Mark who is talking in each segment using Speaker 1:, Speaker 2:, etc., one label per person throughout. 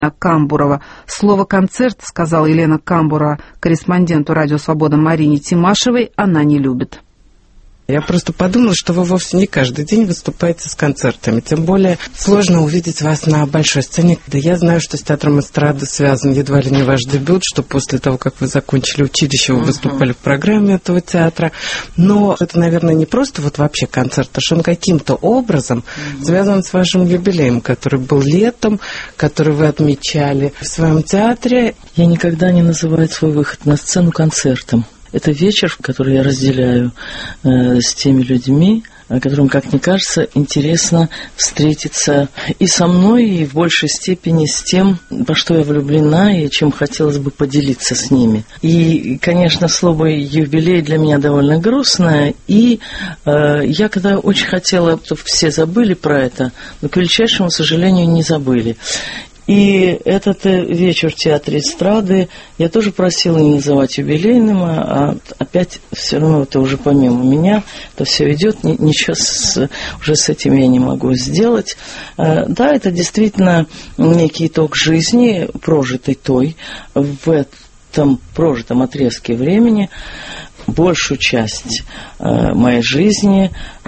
Speaker 1: Камбурова. Слово «концерт», сказала Елена Камбурова корреспонденту «Радио Свобода» Марине Тимашевой, она не любит.
Speaker 2: Я просто подумала, что вы вовсе не каждый день выступаете с концертами. Тем более сложно увидеть вас на большой сцене. Да я знаю, что с театром эстрады связан едва ли не ваш дебют, что после того, как вы закончили училище, вы выступали в программе этого театра. Но это, наверное, не просто вот вообще концерт, а что он каким-то образом связан с вашим юбилеем, который был летом, который вы отмечали в своем театре.
Speaker 3: Я никогда не называю свой выход на сцену концертом. Это вечер, который я разделяю с теми людьми, которым, как мне кажется, интересно встретиться и со мной, и в большей степени с тем, во что я влюблена, и чем хотелось бы поделиться с ними. И, конечно, слово «юбилей» для меня довольно грустное, и я когда очень хотела, чтобы все забыли про это, но, к величайшему сожалению, не забыли. И этот вечер в Театре эстрады я тоже просила не называть юбилейным, а опять все равно это уже помимо меня, это все идет, ничего уже с этим я не могу сделать. Да, это действительно некий итог жизни, прожитой той, в этом прожитом отрезке времени. Большую часть моей жизни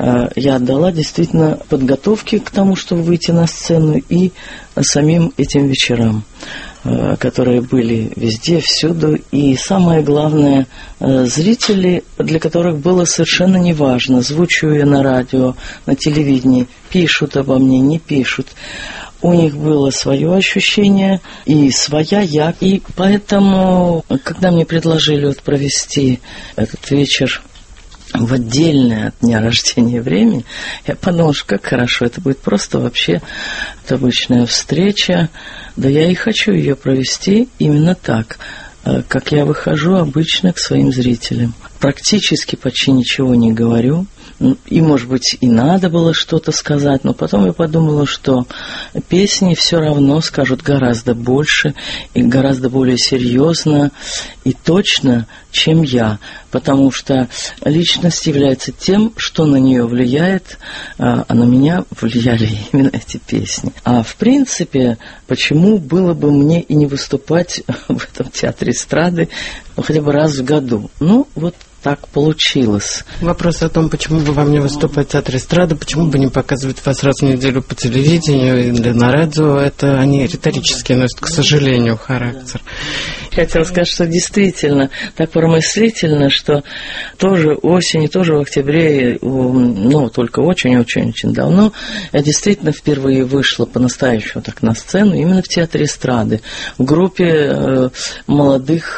Speaker 3: я отдала действительно подготовке к тому, чтобы выйти на сцену, и самим этим вечерам, которые были везде, всюду. И самое главное, зрители, для которых было совершенно неважно, звучу я на радио, на телевидении, пишут обо мне, не пишут. У них было свое ощущение и своя я. И поэтому, когда мне предложили вот провести этот вечер в отдельное от дня рождения время, я подумала, что как хорошо, это будет просто вообще обычная встреча. Да я и хочу ее провести именно так, как я выхожу обычно к своим зрителям. Практически почти ничего не говорю. И, может быть, и надо было что-то сказать, но потом я подумала, что песни все равно скажут гораздо больше и гораздо более серьезно и точно, чем я, потому что личность является тем, что на нее влияет, а на меня влияли именно эти песни. А в принципе, почему было бы мне и не выступать в этом Театре эстрады хотя бы раз в году? Ну, вот так получилось.
Speaker 2: Вопрос о том, почему бы вам не выступать в Театре эстрады, почему бы не показывать вас раз в неделю по телевидению или на радио, это они риторически носят, к сожалению, характер.
Speaker 3: Хотела сказать, что действительно так промыслительно, что тоже осенью, тоже в октябре, ну, только очень-очень-очень давно, я действительно впервые вышла по-настоящему так на сцену именно в Театре эстрады, в группе молодых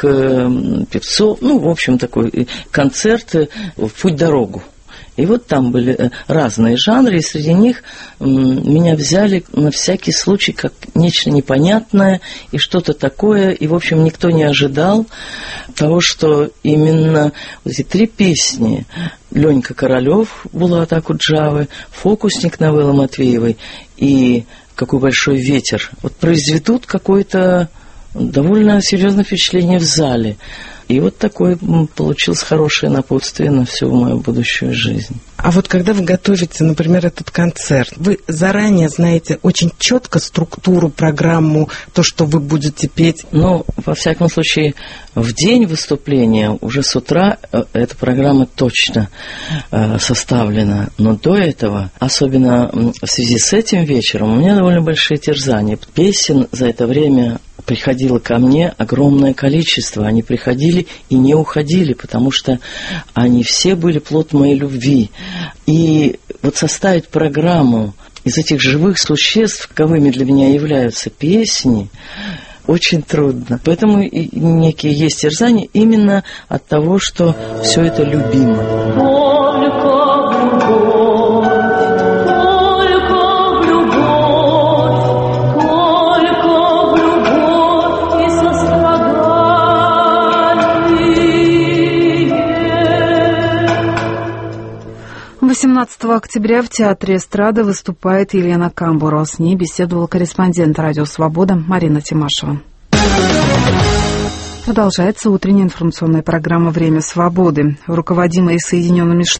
Speaker 3: певцов, ну, в общем, такой концерт в «Путь-дорогу». И вот там были разные жанры, и среди них меня взяли на всякий случай как нечто непонятное и что-то такое. И, в общем, никто не ожидал того, что именно вот эти три песни «Ленька Королёв» Булат Акуджавы, «Фокусник» Новеллы Матвеевой и «Какой большой ветер» вот произведут какое-то довольно серьезное впечатление в зале. И вот такое получилось хорошее напутствие на всю мою будущую жизнь.
Speaker 2: А вот когда вы готовите, например, этот концерт, вы заранее знаете очень четко структуру, программу, то, что вы будете петь?
Speaker 3: Ну, во всяком случае, в день выступления, уже с утра, эта программа точно составлена. Но до этого, особенно в связи с этим вечером, у меня довольно большие терзания. Песен за это время приходило ко мне огромное количество. Они приходили и не уходили, потому что они все были плод моей любви. И вот составить программу из этих живых существ, каковыми для меня являются песни, очень трудно. Поэтому и некие есть терзания именно от того, что все это любимо.
Speaker 1: «18 октября в Театре эстрады выступает Елена Камбурова. С ней беседовала корреспондент «Радио Свобода» Марина Тимашева. Продолжается утренняя информационная программа «Время свободы». Руководимые Соединенными Штатами